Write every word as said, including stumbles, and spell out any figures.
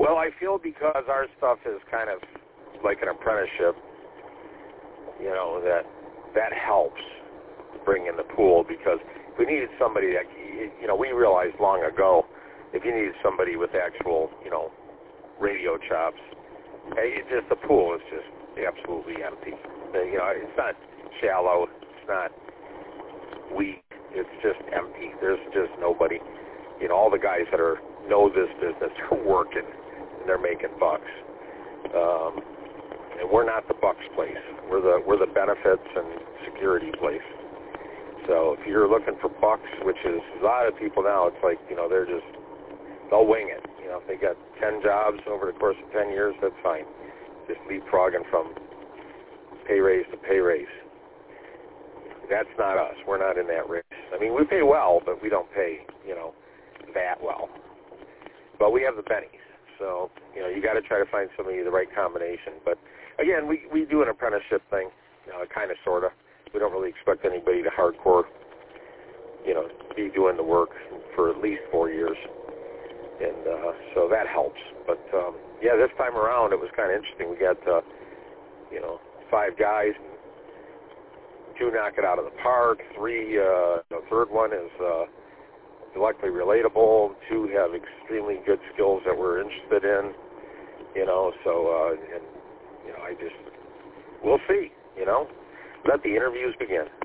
Well, I feel because our stuff is kind of like an apprenticeship, you know, that that helps bring in the pool, because if we needed somebody that, you know, we realized long ago, if you needed somebody with actual, you know, radio chops, hey, it just, the pool is just absolutely empty. You know, it's not shallow, it's not weak, it's just empty. There's just nobody. You know, all the guys that are know this business are working, and they're making bucks. Um, and we're not the bucks place. We're the we're the benefits and security place. So if you're looking for bucks, which is a lot of people now, it's like, you know, they're just, they'll wing it. You know, if they got ten jobs over the course of ten years, that's fine. Just leapfrogging from pay raise to pay raise. That's not us. We're not in that race. I mean, we pay well, but we don't pay, you know, that well. But we have the pennies. So, you know, you got to try to find somebody the right combination. But, again, we, we do an apprenticeship thing, you know, kind of, sort of. We don't really expect anybody to hardcore, you know, be doing the work for at least four years. And uh, so that helps. But, um, yeah, this time around it was kind of interesting. We got, uh, you know, five guys. Two knock it out of the park. Three, uh, the third one is uh, intellectually relatable. Two have extremely good skills that we're interested in. You know, so, uh, and, you know, I just, we'll see, you know. Let the interviews begin.